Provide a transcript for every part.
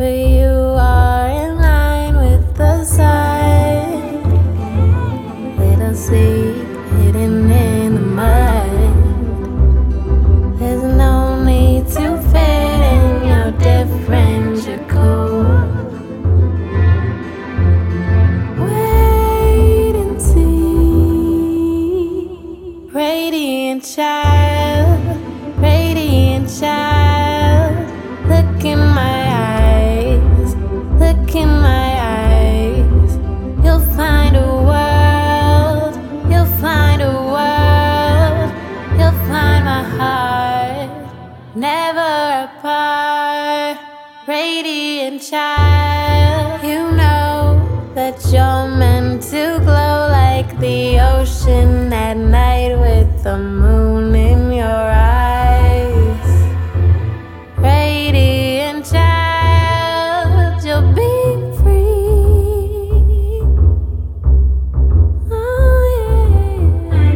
but you are in line with the sun. Little seed hidden in the mud. There's no need to fit in, you're different, you're cool. Wait and see. Radiant child, radiant child. Look in my eyes, look in my eyes. You'll find a world, you'll find a world. You'll find my heart, never apart. Radiant child, you know that you're meant to glow like the ocean at night with the moon in your eyes. Radiant child, you'll be free. Oh yeah.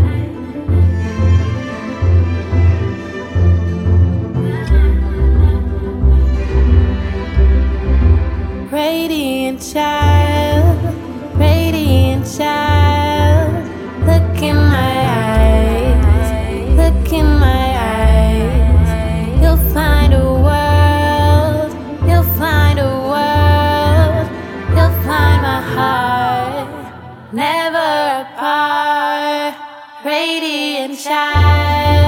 Radiant child, radiant child. Look in my eyes, look in my eyes. You'll find a world, you'll find a world. You'll find my heart, never apart. Radiant child.